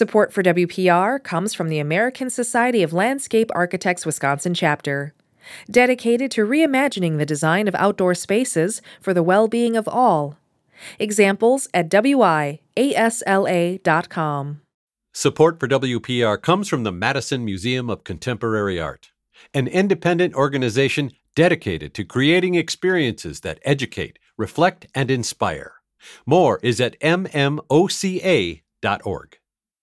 Support for WPR comes from the American Society of Landscape Architects Wisconsin chapter, dedicated to reimagining the design of outdoor spaces for the well-being of all. Examples at WIASLA.com. Support for WPR comes from the Madison Museum of Contemporary Art, an independent organization dedicated to creating experiences that educate, reflect, and inspire. More is at mmOCA.org.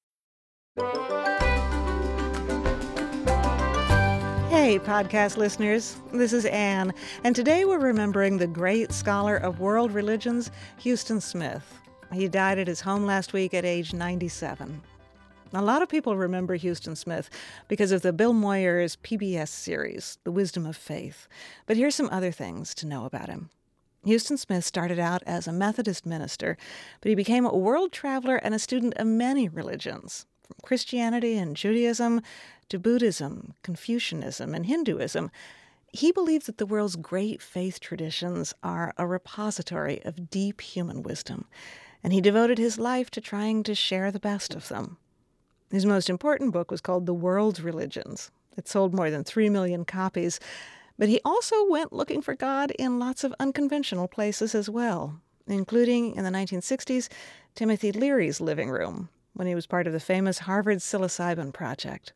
Hey, podcast listeners, this is Anne, and today we're remembering the great scholar of world religions, Huston Smith. He died at his home last week at age 97. A lot of people remember Huston Smith because of the Bill Moyers PBS series, The Wisdom of Faith. But here's some other things to know about him. Huston Smith started out as a Methodist minister, but he became a world traveler and a student of many religions, from Christianity and Judaism to Buddhism, Confucianism, and Hinduism. He believes that the world's great faith traditions are a repository of deep human wisdom, and he devoted his life to trying to share the best of them. His most important book was called The World's Religions. It sold more than 3 million copies, but he also went looking for God in lots of unconventional places as well, including, in the 1960s, Timothy Leary's living room, when he was part of the famous Harvard Psilocybin Project.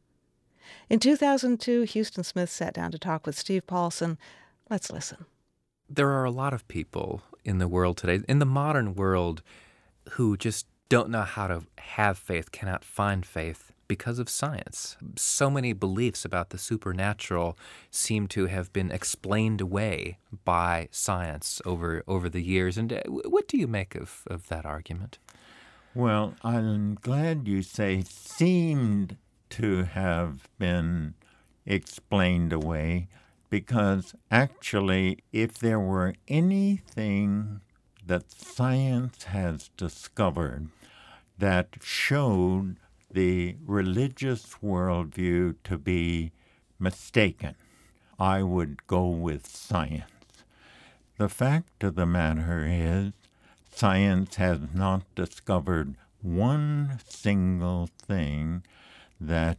In 2002, Huston Smith sat down to talk with Steve Paulson. Let's listen. There are a lot of people in the world today, in the modern world, who just don't know how to have faith, cannot find faith because of science. So many beliefs about the supernatural seem to have been explained away by science over the years. And what do you make of that argument? Well, I'm glad you say seemed to have been explained away, because actually, if there were anything that science has discovered that showed the religious worldview to be mistaken, I would go with science. The fact of the matter is, science has not discovered one single thing that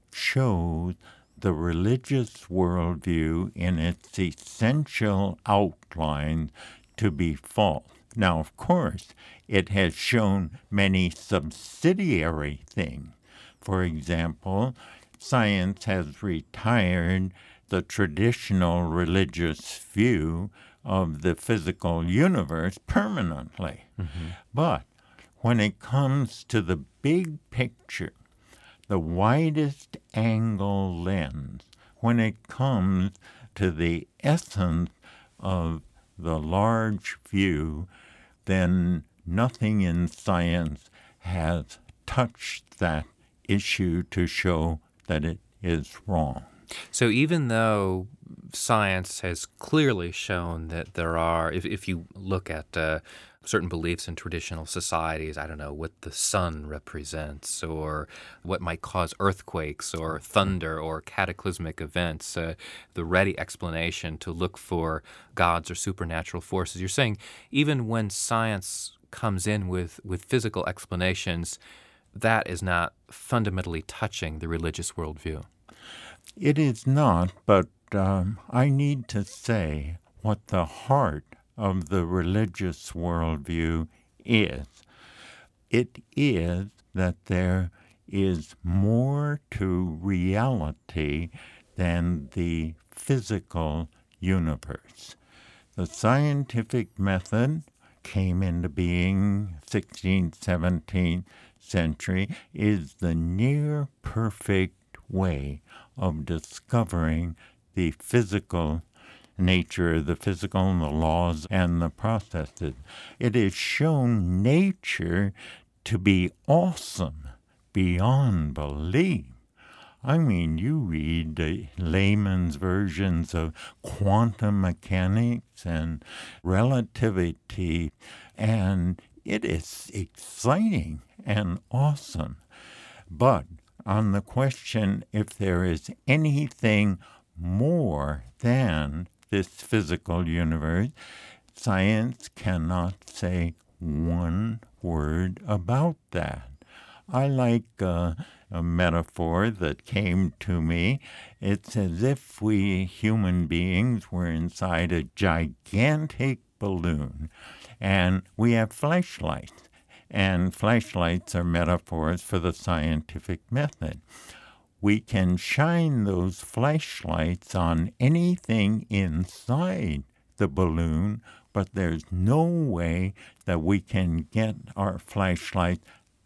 shows the religious worldview in its essential outlines to be false. Now, of course, it has shown many subsidiary things. For example, science has retired the traditional religious view of the physical universe permanently. Mm-hmm. But when it comes to the big picture, the widest angle lens, when it comes to the essence of the large view, then nothing in science has touched that issue to show that it is wrong. So even though science has clearly shown that there are, if you look at certain beliefs in traditional societies, I don't know, what the sun represents or what might cause earthquakes or thunder or cataclysmic events, the ready explanation to look for gods or supernatural forces. You're saying even when science comes in with physical explanations, that is not fundamentally touching the religious worldview. It is not, but I need to say what the heart of the religious worldview is. It is that there is more to reality than the physical universe. The scientific method came into being 16th, 17th century, is the near perfect way of discovering the physical nature, the physical and the laws and the processes. It has shown nature to be awesome beyond belief. I mean, you read the layman's versions of quantum mechanics and relativity, and it is exciting and awesome. But on the question if there is anything more than this physical universe, science cannot say one word about that. I like a metaphor that came to me. It's as if we human beings were inside a gigantic balloon, and we have flashlights. And flashlights are metaphors for the scientific method. We can shine those flashlights on anything inside the balloon, but there's no way that we can get our flashlight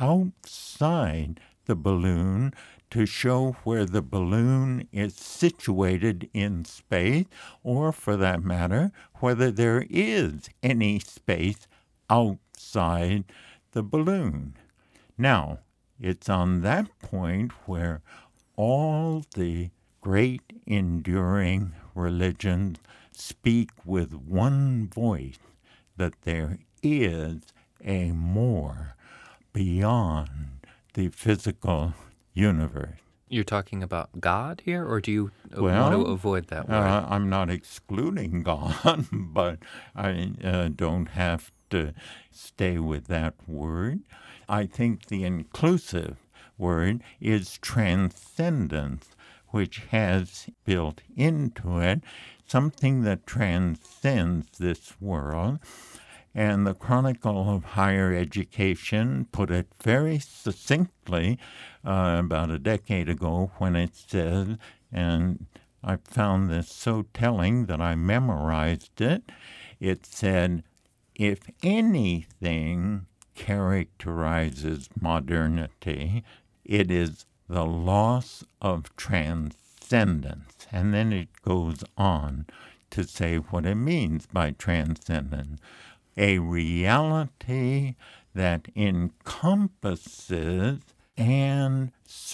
outside the balloon to show where the balloon is situated in space, or for that matter, whether there is any space outside the balloon. Now, it's on that point where all the great enduring religions speak with one voice that there is a more beyond the physical universe. You're talking about God here, or do you want to avoid that word? I'm not excluding God, but I don't have to stay with that word. I think the inclusive word is transcendence, which has built into it something that transcends this world. And the Chronicle of Higher Education put it very succinctly about a decade ago when it said, and I found this so telling that I memorized it, it said, if anything characterizes modernity, it is the loss of transcendence. And then it goes on to say what it means by transcendence. A reality that encompasses and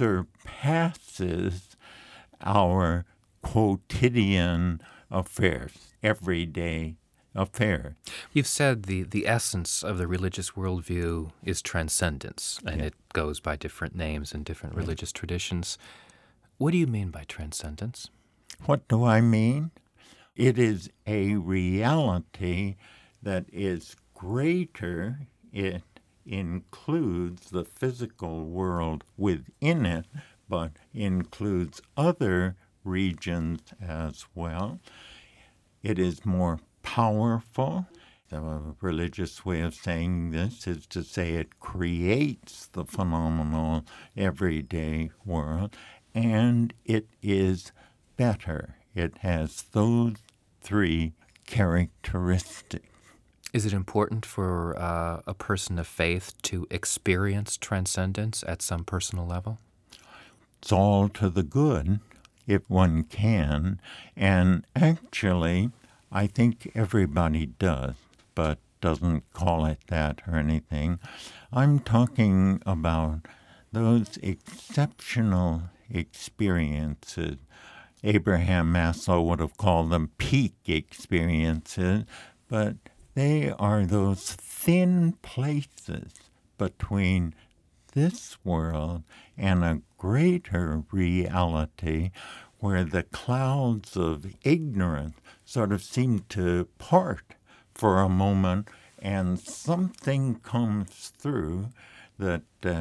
surpasses our quotidian affairs, everyday affairs. You've said the essence of the religious worldview is transcendence, and it goes by different names in different religious traditions. What do you mean by transcendence? What do I mean? It is a reality that is greater. It includes the physical world within it, but includes other regions as well. It is more powerful. The religious way of saying this is to say it creates the phenomenal everyday world, and it is better. It has those three characteristics. Is it important for a person of faith to experience transcendence at some personal level? It's all to the good if one can, and actually I think everybody does, but doesn't call it that or anything. I'm talking about those exceptional experiences. Abraham Maslow would have called them peak experiences, but they are those thin places between this world and a greater reality where the clouds of ignorance sort of seem to part for a moment, and something comes through that,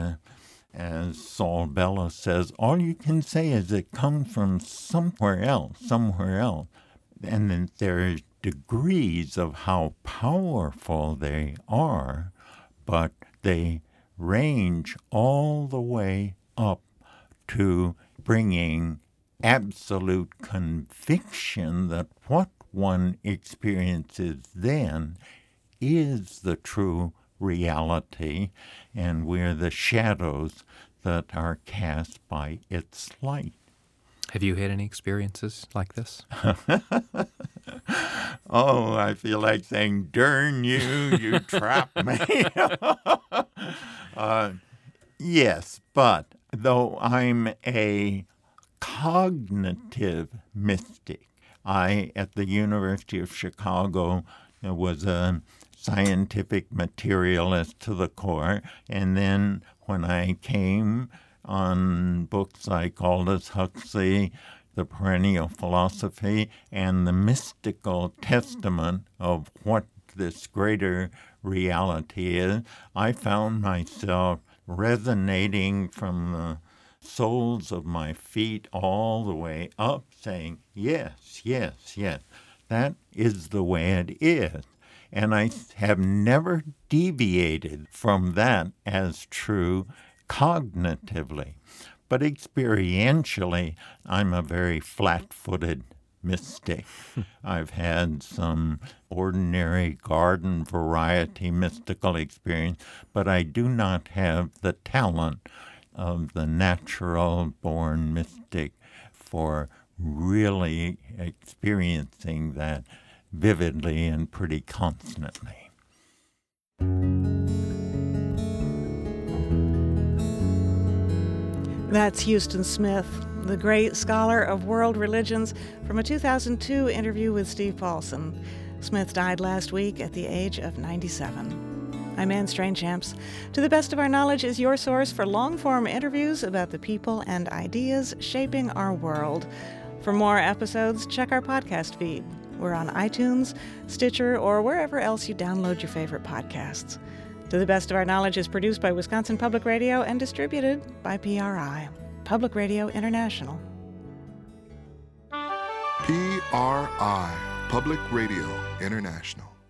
as Saul Bellows says, all you can say is it comes from somewhere else. And then there are degrees of how powerful they are, but they range all the way up to bringing absolute conviction that what one experiences then is the true reality, and we're the shadows that are cast by its light. Have you had any experiences like this? Oh, I feel like saying, darn you, you trapped me. Yes, but though I'm a cognitive mystic, I, at the University of Chicago, was a scientific materialist to the core, and then when I came on books like Aldous Huxley, The Perennial Philosophy, and the mystical testament of what this greater reality is, I found myself resonating from the soles of my feet all the way up, saying, yes, yes, yes, that is the way it is. And I have never deviated from that as true cognitively. But experientially, I'm a very flat-footed mystic. I've had some ordinary garden variety mystical experience, but I do not have the talent of the natural-born mystic for really experiencing that vividly and pretty constantly. That's Huston Smith, the great scholar of world religions, from a 2002 interview with Steve Paulson. Smith died last week at the age of 97. I'm Anne Strainchamps. To the Best of Our Knowledge is your source for long-form interviews about the people and ideas shaping our world. For more episodes, check our podcast feed. We're on iTunes, Stitcher, or wherever else you download your favorite podcasts. To the Best of Our Knowledge is produced by Wisconsin Public Radio and distributed by PRI, Public Radio International. PRI, Public Radio International.